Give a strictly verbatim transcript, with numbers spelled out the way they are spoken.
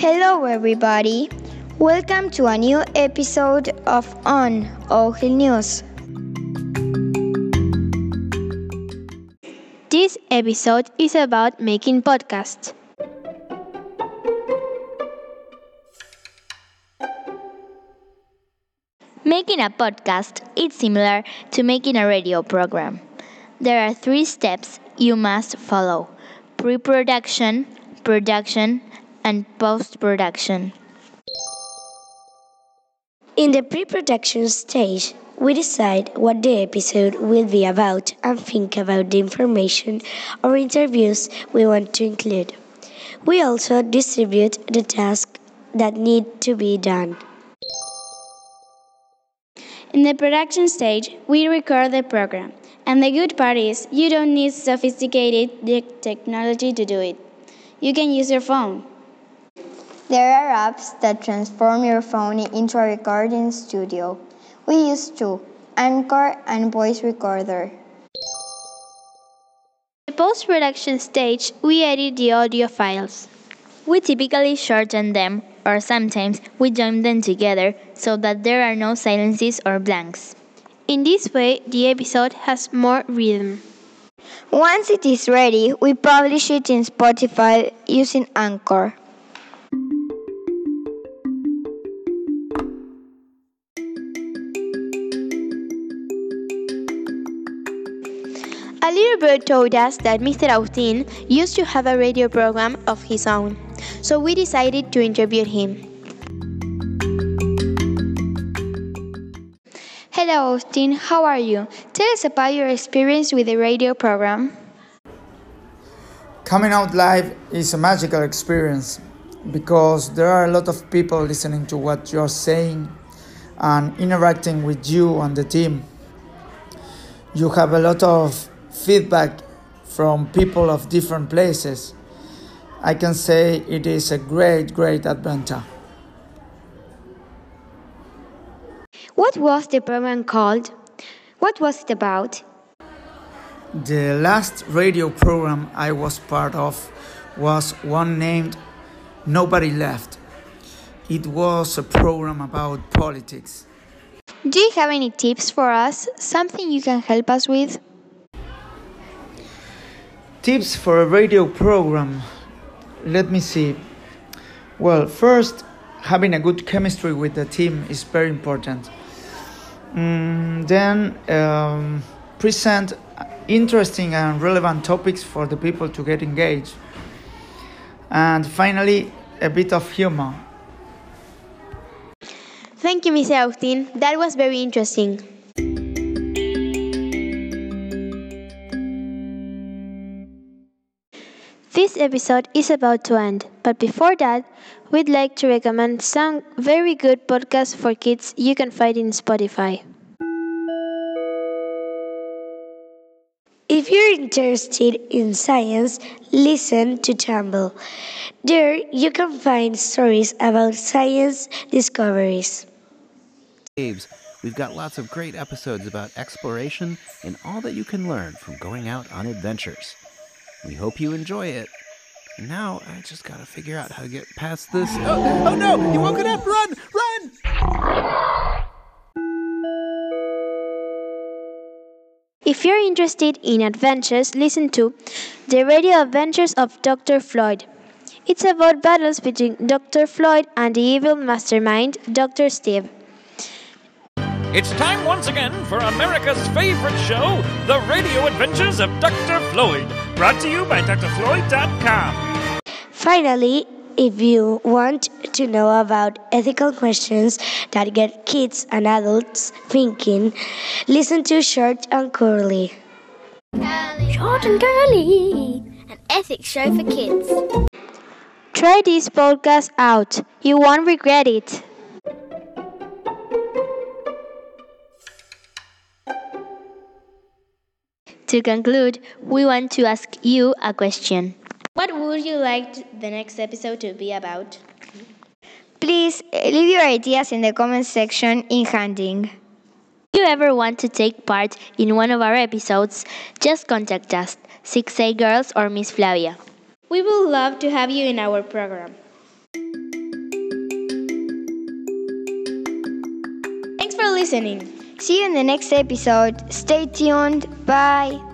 Hello, everybody. Welcome to a new episode of On Ojil News. This episode is about making podcasts. Making a podcast is similar to making a radio program. There are three steps you must follow: pre-production, production, and post-production. In the pre-production stage, we decide what the episode will be about and think about the information or interviews we want to include. We also distribute the tasks that need to be done. In the production stage, we record the program. And the good part is, you don't need sophisticated technology to do it. You can use your phone. There are apps that transform your phone into a recording studio. We use two, Anchor and Voice Recorder. In the post-production stage, we edit the audio files. We typically shorten them, or sometimes we join them together so that there are no silences or blanks. In this way, the episode has more rhythm. Once it is ready, we publish it in Spotify using Anchor. A little bird told us that Mister Agustin used to have a radio program of his own, so we decided to interview him. Hello, Agustin, how are you? Tell us about your experience with the radio program. Coming out live is a magical experience because there are a lot of people listening to what you're saying and interacting with you and the team. You have a lot of feedback from people of different places. I can say it is a great, great adventure. What was the program called? What was it about? The last radio program I was part of was one named Nobody Left. It was a program about politics. Do you have any tips for us? Something you can help us with? Tips for a radio program. Let me see. Well, first, having a good chemistry with the team is very important. Mm, then, um, present interesting and relevant topics for the people to get engaged. And finally, a bit of humor. Thank you, Mister Agustin. That was very interesting. This episode is about to end, but before that, we'd like to recommend some very good podcasts for kids you can find in Spotify. If you're interested in science, listen to Tumble. There you can find stories about science discoveries. Caves. We've got lots of great episodes about exploration and all that you can learn from going out on adventures. We hope you enjoy it. And now I just gotta figure out how to get past this. Oh, oh no! You woke it up! Run! Run! If you're interested in adventures, listen to The Radio Adventures of Doctor Floyd. It's about battles between Doctor Floyd and the evil mastermind, Doctor Steve. It's time once again for America's favorite show, The Radio Adventures of Doctor Floyd, brought to you by D R floyd dot com. Finally, if you want to know about ethical questions that get kids and adults thinking, listen to Short and Curly. Short and Curly, an ethics show for kids. Try this podcast out. You won't regret it. To conclude, we want to ask you a question. What would you like the next episode to be about? Please leave your ideas in the comment section in Handing. If you ever want to take part in one of our episodes, just contact us, six A Girls or Miss Flavia. We would love to have you in our program. listening. See you in the next episode. Stay tuned. Bye.